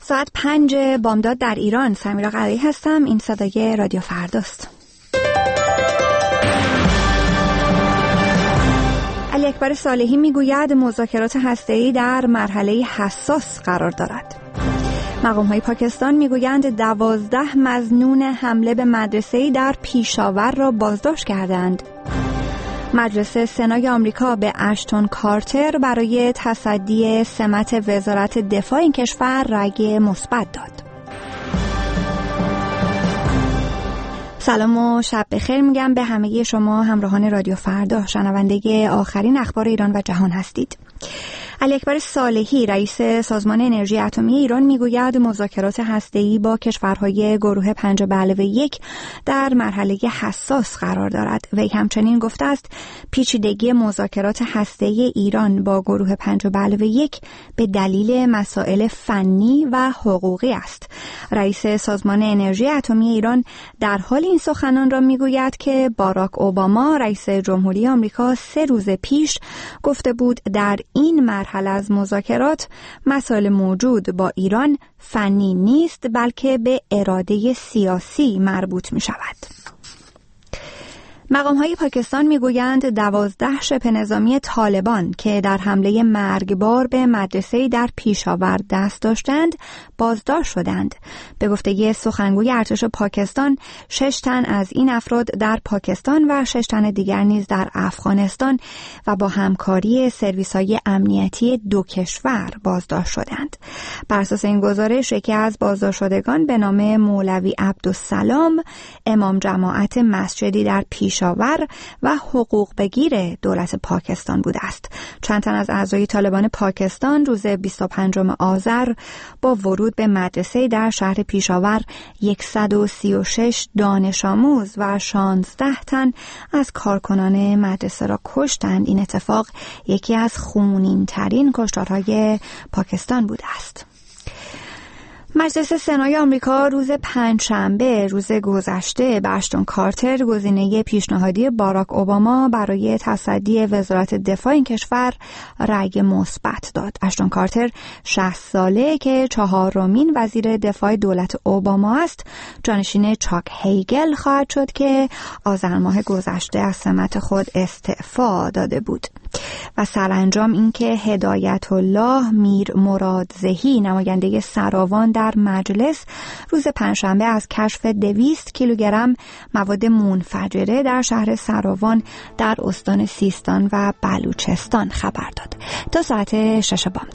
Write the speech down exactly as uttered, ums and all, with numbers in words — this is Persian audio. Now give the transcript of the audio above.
ساعت پنج بامداد در ایران. سمیرا قلعی هستم. این صدای رادیو فرداست. علی اکبر صالحی میگوید مذاکرات هسته‌ای در مرحله حساس قرار دارد. مقام‌های پاکستان میگویند دوازده مظنون حمله به مدرسه‌ای در پیشاور را بازداشت کردند. مجلس سنای آمریکا به اشتون کارتر برای تصدی سمت وزارت دفاع این کشور رأی مثبت داد. سلام و شب بخیر میگم به همه شما همراهان رادیو فردا، شنونده آخرین اخبار ایران و جهان هستید. علی اکبر صالحی رئیس سازمان انرژی اتمی ایران میگوید مذاکرات هسته‌ای با کشورهای گروه پنج به علاوه یک در مرحله حساس قرار دارد. وی همچنین گفته است پیچیدگی مذاکرات هسته‌ای ایران با گروه پنج به علاوه یک به دلیل مسائل فنی و حقوقی است. رئیس سازمان انرژی اتمی ایران در حال این سخنان را میگوید که باراک اوباما رئیس جمهوری آمریکا سه روز پیش گفته بود در این مرحله از مذاکرات مسائل موجود با ایران فنی نیست بلکه به اراده سیاسی مربوط می شود. مقام‌های پاکستان میگویند دوازده شبه نظامی طالبان که در حمله مرگبار به مدرسه‌ای در پیشاور دست داشتند بازداشت شدند. به گفته سخنگوی ارتش پاکستان شش تن از این افراد در پاکستان و شش تن دیگر نیز در افغانستان و با همکاری سرویس‌های امنیتی دو کشور بازداشت شدند. بر اساس این گزارش یکی از بازداشت شدگان به نام مولوی عبدالسلام امام جماعت مسجدی در پیش پیشاور و حقوق بگیر دولت پاکستان بوده است. چند تن از اعضای طالبان پاکستان روز بیست و پنجم آذر با ورود به مدرسه در شهر پیشاور صد و سی و شش دانش آموز و شانزده تن از کارکنان مدرسه را کشتند. این اتفاق یکی از خونین ترین کشتارهای پاکستان بوده است. مجلس سنای آمریکا روز پنجشنبه روز گذشته به اشتون کارتر گزینه پیشنهادی باراک اوباما برای تصدی وزارت دفاع این کشور رأی مثبت داد. اشتون کارتر شصت ساله که چهارمین وزیر دفاع دولت اوباما است، جانشین چاک هیگل خواهد شد که آذر ماه گذشته از سمت خود استعفا داده بود. و سرانجام اینکه هدایت الله میر مرادزهی نماینده سراوان در مجلس روز پنجشنبه از کشف دویست کیلوگرم مواد منفجره در شهر سراوان در استان سیستان و بلوچستان خبر داد. تا ساعت شش بامداد.